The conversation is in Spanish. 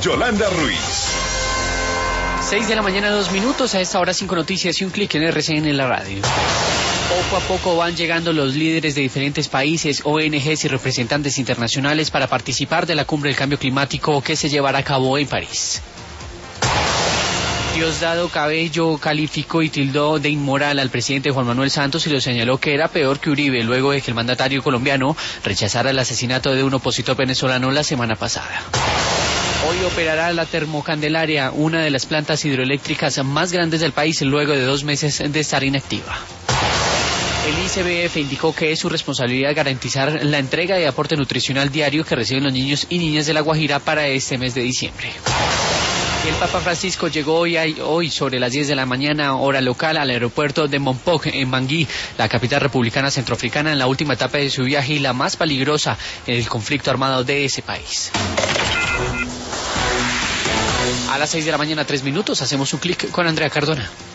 Yolanda Ruiz. 6 de la mañana, 2 minutos. A esta hora 5 noticias y un clic en RCN en la radio. Poco a poco van llegando los líderes de diferentes países, ONGs y representantes internacionales para participar de la cumbre del cambio climático que se llevará a cabo en París. Diosdado Cabello calificó y tildó de inmoral al presidente Juan Manuel Santos y lo señaló que era peor que Uribe luego de que el mandatario colombiano rechazara el asesinato de un opositor venezolano la semana pasada. Hoy operará la Termocandelaria, una de las plantas hidroeléctricas más grandes del país, luego de 2 meses de estar inactiva. El ICBF indicó que es su responsabilidad garantizar la entrega de aporte nutricional diario que reciben los niños y niñas de La Guajira para este mes de diciembre. El Papa Francisco llegó hoy sobre las 10 de la mañana, hora local, al aeropuerto de Mompog, en Bangui, la capital republicana centroafricana, en la última etapa de su viaje y la más peligrosa en el conflicto armado de ese país. A las 6 de la mañana, 3 minutos, hacemos un clic con Andrea Cardona.